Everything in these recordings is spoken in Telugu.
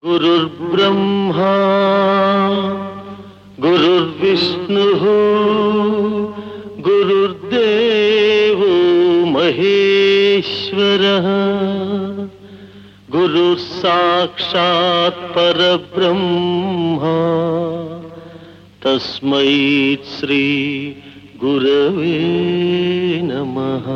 गुरुर्ब्रह्मा गुरुर्विष्णुः गुरुर्देवो महेश्वरः गुरुस्साक्षात् परब्रह्मा तस्मै श्री गुरवे नमः।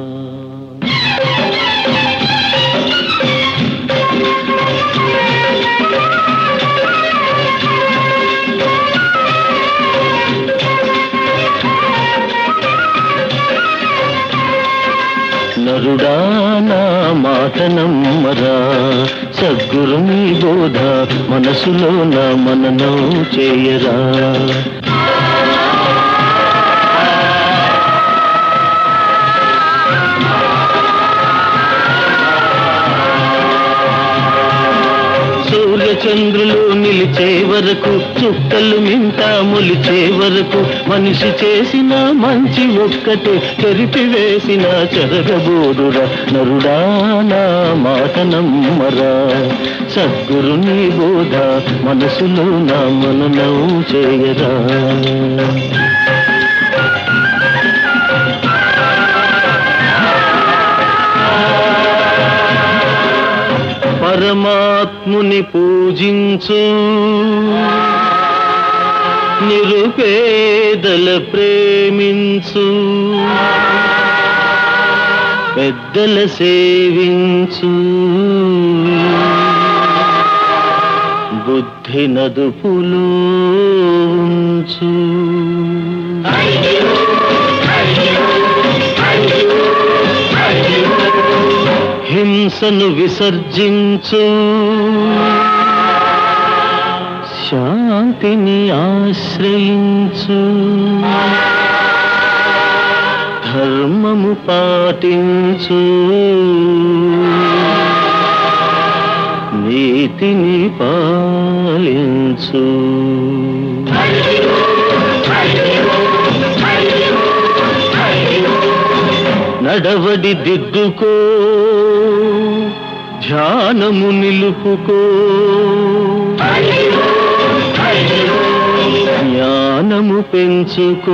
నరుడా నా మాట నమ్మరా, సద్గురుని బోధ మనసులో నా మననం చేయరా. సూర్యచంద్రులు నిలిచే వరకు, చుక్కలు మింట మొలిచే వరకు, మనిషి చేసిన మంచి ఒక్కటే చెరిపివేసిన చెరగబోదురా. నరుడా నా మాట నమ్మరా, సద్గురుని బోధ మనసులో నా మననం చేయరా. పరమాత్ముని పూజించు, నిరుపేదల ప్రేమించు, పెద్దల సేవించు, బుద్ధి నదుపులో ఉంచు. హింసను విసర్జించు, శాంతిని ఆశ్రయించు, ధర్మము పాటించు, నీతిని పాలించు. నడవడి దిద్దుకో, ధ్యానము నిలుపుకో, జ్ఞానము పెంచుకో,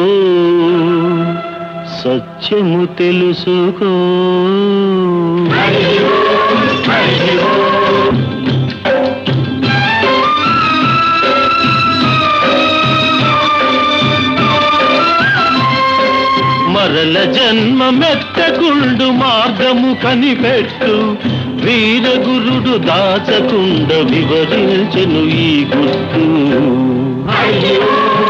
సత్యము తెలుసుకో. మరల జన్మ మెత్తకుండు మార్గము కనిపెట్టు, వీరగురుడు దాచకుండ వివరించెను ఈ గుర్తు.